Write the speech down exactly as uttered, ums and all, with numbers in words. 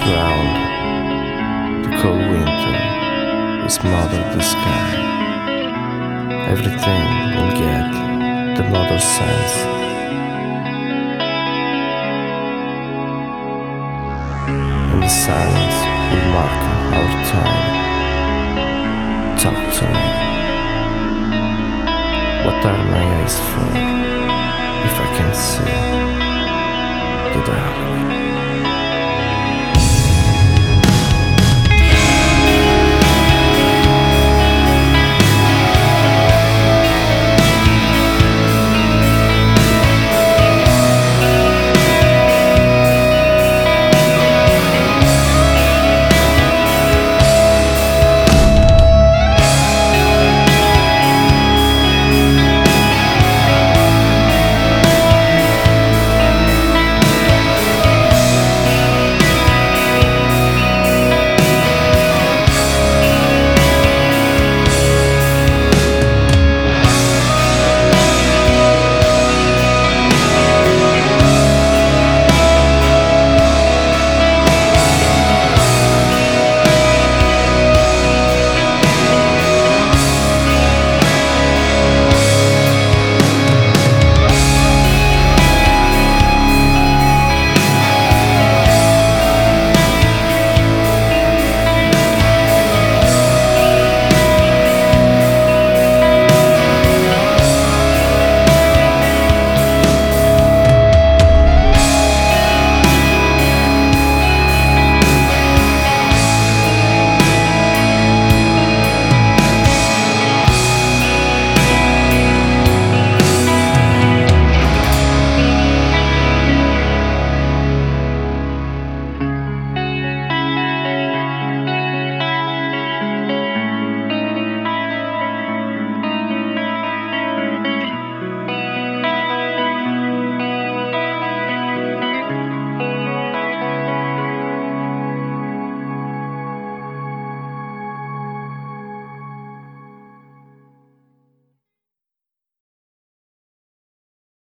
ground, the cold winter is mother the sky. Everything will get the mother sense. And the silence will mark our time. Talk to me. What are my eyes for if I can see the dark?